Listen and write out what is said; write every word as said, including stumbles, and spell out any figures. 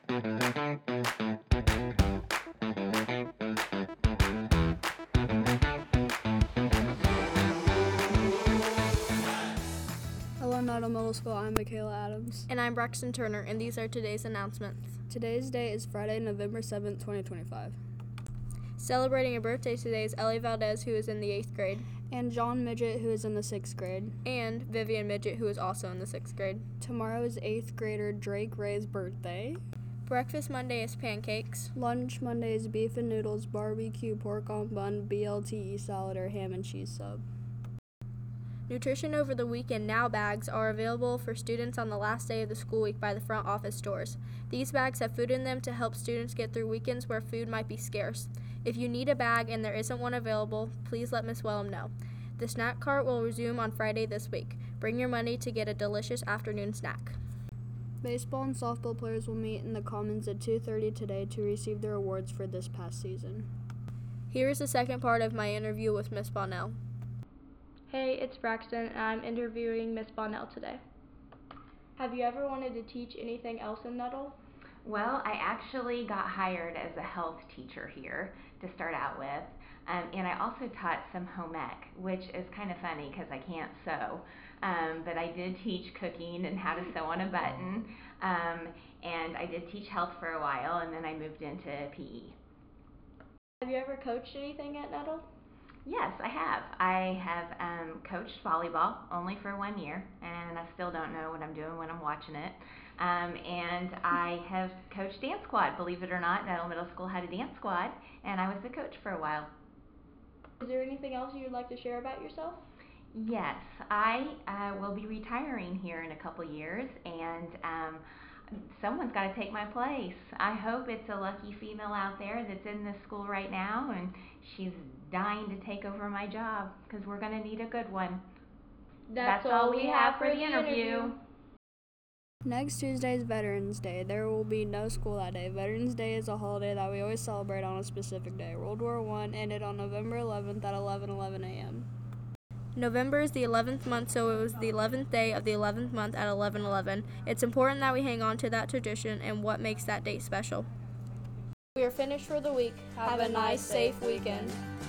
Hello, Nettle Middle School. I'm Michaela Adams. And I'm Braxton Turner, and these are today's announcements. Today's date is Friday, November seventh, twenty twenty-five. Celebrating a birthday today is Ellie Valdez, who is in the eighth grade. And John Midget, who is in the sixth grade. And Vivian Midget, who is also in the sixth grade. Tomorrow is eighth grader Drake Ray's birthday. Breakfast Monday is pancakes. Lunch Monday is beef and noodles, barbecue, pork on bun, B L T E salad, or ham and cheese sub. Nutrition over the weekend now bags are available for students on the last day of the school week by the front office stores. These bags have food in them to help students get through weekends where food might be scarce. If you need a bag and there isn't one available, please let Miz Wellham know. The snack cart will resume on Friday this week. Bring your money to get a delicious afternoon snack. Baseball and softball players will meet in the Commons at two thirty today to receive their awards for this past season. Here is the second part of my interview with Miz Bonnell. Hey, it's Braxton, and I'm interviewing Miz Bonnell today. Have you ever wanted to teach anything else in Nettle? Well, I actually got hired as a health teacher here to start out with, um, and I also taught some home ec, which is kind of funny because I can't sew, um, but I did teach cooking and how to sew on a button, um, and I did teach health for a while, and then I moved into P E. Have you ever coached anything at Nettle? Yes, I have. I have um, coached volleyball only for one year, and I still don't know what I'm doing when I'm watching it. Um, and I have coached dance squad. Believe it or not, Nettle Middle School had a dance squad, and I was the coach for a while. Is there anything else you'd like to share about yourself? Yes, I uh, will be retiring here in a couple years, and um, someone's got to take my place. I hope it's a lucky female out there that's in this school right now, and she's dying to take over my job because we're going to need a good one. That's, That's all we have for the interview. interview. Next Tuesday is Veterans Day. There will be no school that day. Veterans Day is a holiday that we always celebrate on a specific day. World War One ended on November eleventh at eleven eleven a.m. November is the eleventh month, so it was the eleventh day of the eleventh month at eleven eleven. It's important that we hang on to that tradition and what makes that date special. We are finished for the week. Have a nice, safe weekend.